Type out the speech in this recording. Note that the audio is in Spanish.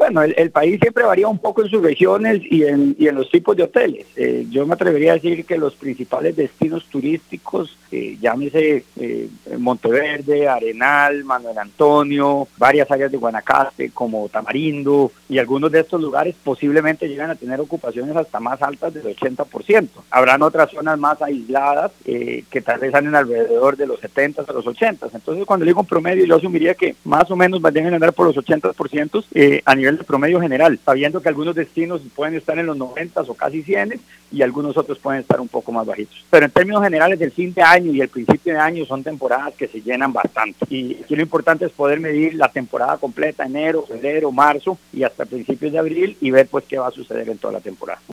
Bueno, el país siempre varía un poco en sus regiones y en los tipos de hoteles. Yo me atrevería a decir que los principales destinos turísticos, llámese Monteverde, Arenal, Manuel Antonio, varias áreas de Guanacaste como Tamarindo, y algunos de estos lugares posiblemente llegan a tener ocupaciones hasta más altas del 80%. Habrán otras zonas más aisladas que tal vez anden alrededor de los 70 a los 80. Entonces, cuando digo un promedio, yo asumiría que más o menos deben andar por los 80% a nivel de promedio general, sabiendo que algunos destinos pueden estar en los 90 o casi 100 y algunos otros pueden estar un poco más bajitos. Pero en términos generales, el fin de año y el principio de año son temporadas que se llenan bastante. Y aquí lo importante es poder medir la temporada completa, enero, febrero, marzo y hasta principios de abril, y ver pues qué va a suceder en toda la temporada.